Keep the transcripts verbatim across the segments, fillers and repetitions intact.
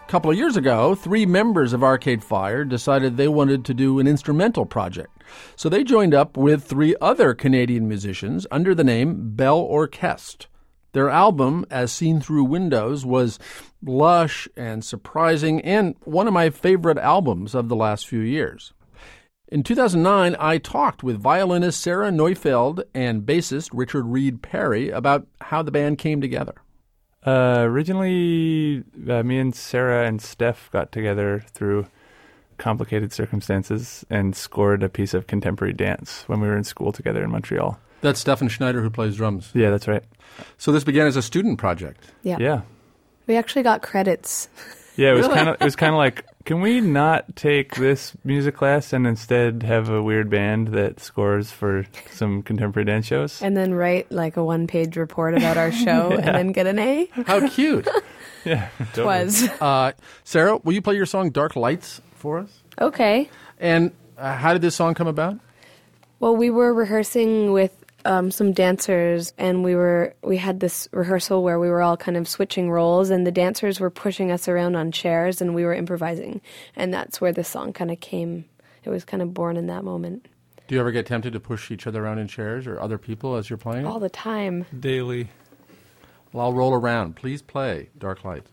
A couple of years ago, three members of Arcade Fire decided they wanted to do an instrumental project. So they joined up with three other Canadian musicians under the name Bell Orchestre. Their album, As Seen Through Windows, was lush and surprising and one of my favorite albums of the last few years. In two thousand nine, I talked with violinist Sarah Neufeld and bassist Richard Reed Parry about how the band came together. Uh, originally, uh, me and Sarah and Steph got together through complicated circumstances and scored a piece of contemporary dance when we were in school together in Montreal. That's Stefan Schneider, who plays drums. Yeah, that's right. So this began as a student project. Yeah. Yeah. We actually got credits. Yeah, it was kind of it was kind of like, can we not take this music class and instead have a weird band that scores for some contemporary dance shows? And then write like a one-page report about our show Yeah. and then get an A. How cute. Yeah, totally. Was. Uh, Sarah, will you play your song Dark Lights for us? Okay. And uh, how did this song come about? Well, we were rehearsing with um, some dancers, and we were we had this rehearsal where we were all kind of switching roles, and the dancers were pushing us around on chairs, and we were improvising, and that's where the song kind of came. It was kind of born in that moment. Do you ever get tempted to push each other around in chairs or other people as you're playing it? All the time. Daily. Well, I'll roll around. Please play Dark Lights.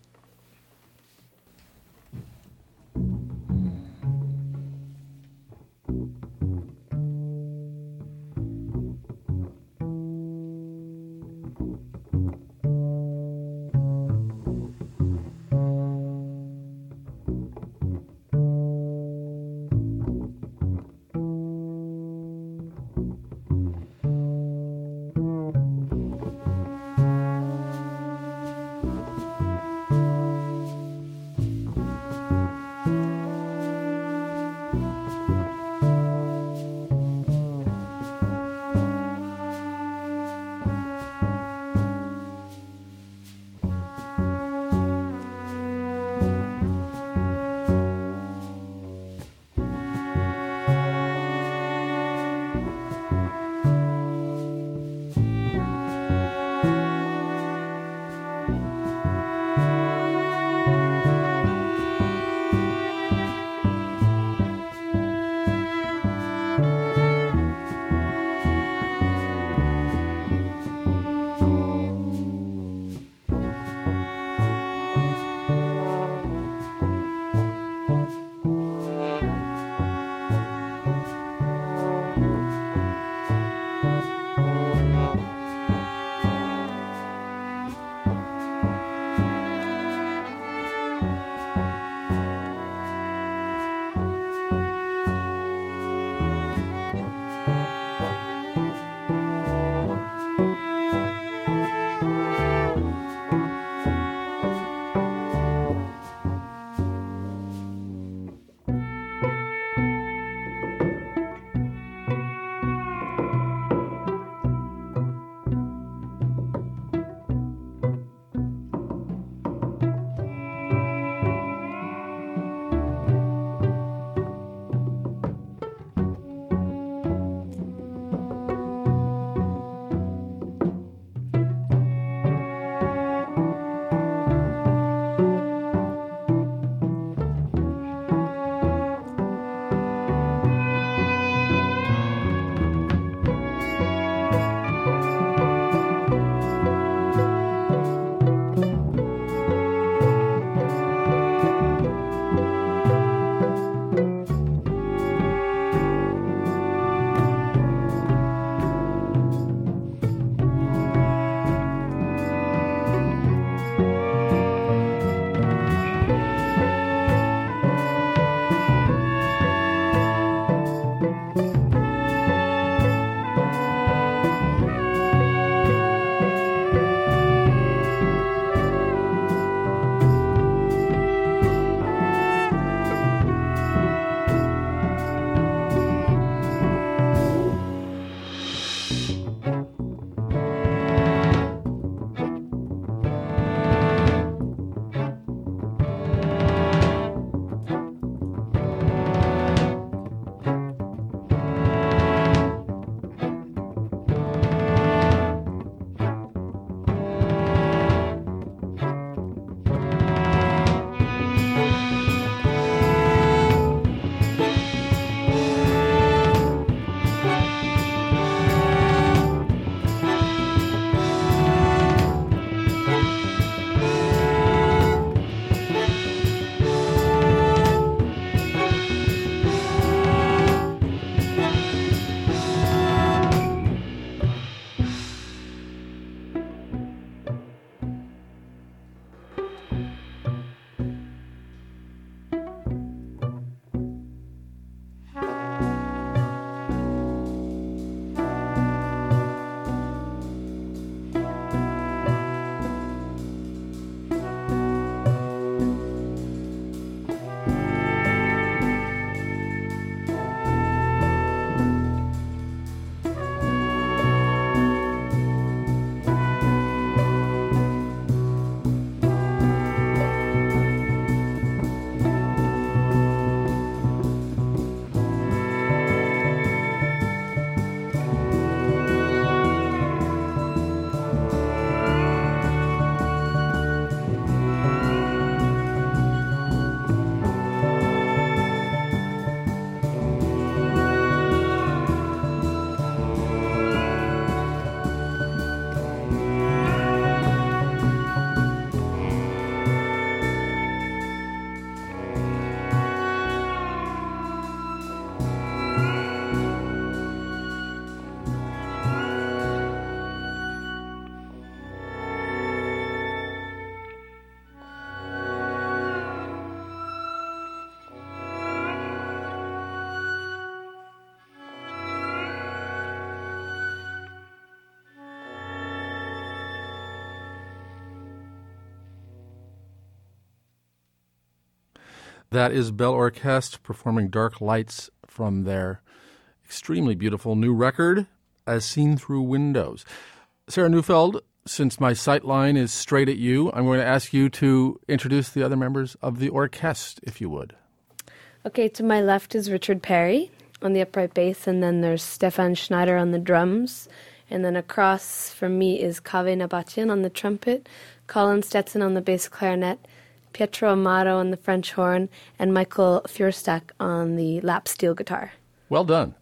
That is Belle Orchestre performing Dark Lights from their extremely beautiful new record, As Seen Through Windows. Sarah Neufeld, since my sight line is straight at you, I'm going to ask you to introduce the other members of the orchestre, if you would. Okay, to my left is Richard Perry on the upright bass, and then there's Stefan Schneider on the drums. And then across from me is Kaveh Nabatian on the trumpet, Colin Stetson on the bass clarinet, Pietro Amato on the French horn, and Michael Feuerstack on the lap steel guitar. Well done.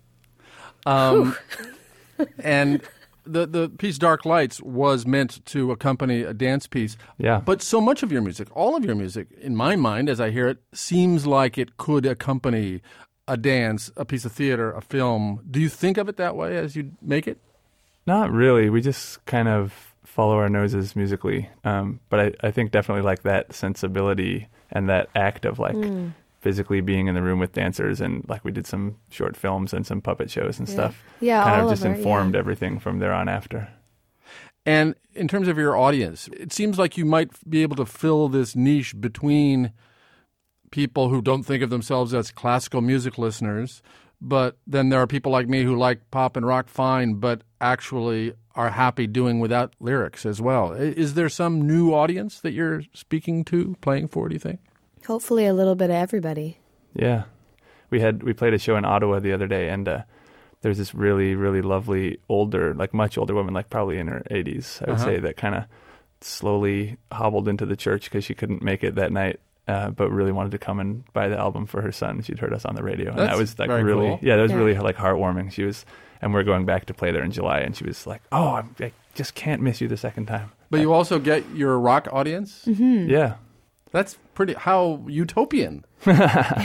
Um, and the the piece Dark Lights was meant to accompany a dance piece. Yeah. But so much of your music, all of your music, in my mind, as I hear it, seems like it could accompany a dance, a piece of theater, a film. Do you think of it that way as you make it? Not really. We just kind of follow our noses musically. Um, but I, I think definitely like that sensibility and that act of like mm. physically being in the room with dancers, and like we did some short films and some puppet shows and yeah. stuff. Yeah, kind all of just over, informed yeah. everything from there on after. And in terms of your audience, it seems like you might be able to fill this niche between people who don't think of themselves as classical music listeners, but then there are people like me who like pop and rock fine, but actually are happy doing without lyrics as well. Is there some new audience that you're speaking to, playing for, do you think? Hopefully a little bit of everybody. Yeah. We had we played a show in Ottawa the other day, and uh, there's this really, really lovely older, like much older woman, like probably in her eighties, I would Uh-huh. say, that kind of slowly hobbled into the church because she couldn't make it that night. Uh, but really wanted to come and buy the album for her son. She'd heard us on the radio, and That's that was like very really, cool. yeah, that was Yeah. really like heartwarming. She was, and we're going back to play there in July, and she was like, "Oh, I'm, I just can't miss you the second time." But you also get your rock audience? Mm-hmm. Yeah, That's pretty, how utopian. uh,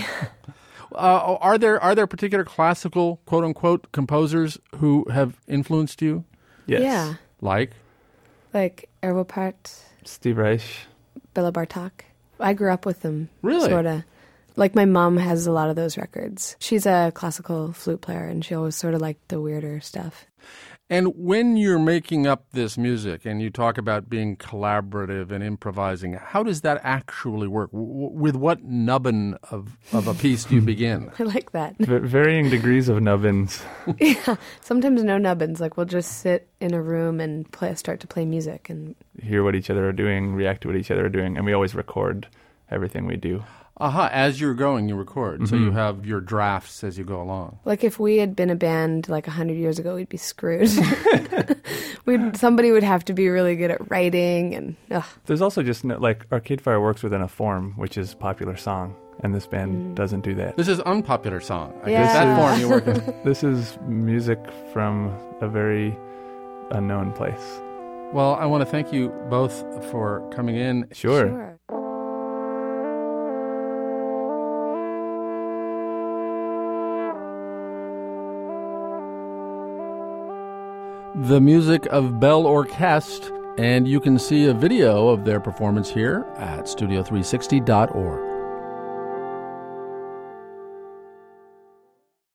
are there are there particular classical, quote unquote, composers who have influenced you? yes, Yeah, Like? like Arvo Pärt, Steve Reich. Bela Bartok. I grew up with them. Really? Sort of. Like my mom has a lot of those records. She's a classical flute player, and she always sort of liked the weirder stuff. And when you're making up this music and you talk about being collaborative and improvising, how does that actually work? W- with what nubbin of, of a piece do you begin? I like that. V- varying degrees of nubbins. Yeah, sometimes no nubbins. Like we'll just sit in a room and play, start to play music, and Hear what each other are doing, react to what each other are doing, and we always record everything we do. Aha, as you're going, you record. Mm-hmm. So you have your drafts as you go along. like if we had been a band like a hundred years ago, we'd be screwed. We'd somebody would have to be really good at writing, and ugh. There's also just no, like Arcade Fire works within a form, which is popular song, and this band Mm. doesn't do that. This is unpopular song. I Yeah. guess that form you work in. This is music from a very unknown place. Well, I want to thank you both for coming in. Sure. Sure. The music of Belle Orchestre, and you can see a video of their performance here at studio three sixty dot org.